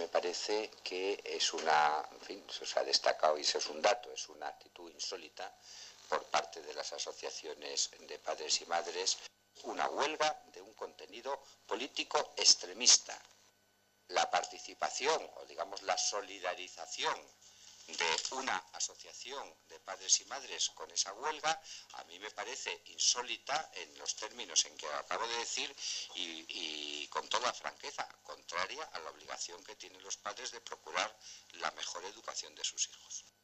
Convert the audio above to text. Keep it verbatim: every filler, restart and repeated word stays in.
me parece que es una, en fin, se ha destacado y eso es un dato, es una actitud insólita por parte de las asociaciones de padres y madres, una huelga de un contenido político extremista. La participación o digamos la solidarización de una asociación de padres y madres con esa huelga a mí me parece insólita en los términos en que acabo de decir y, y con toda franqueza, contraria a la obligación que tienen los padres de procurar la mejor educación de sus hijos.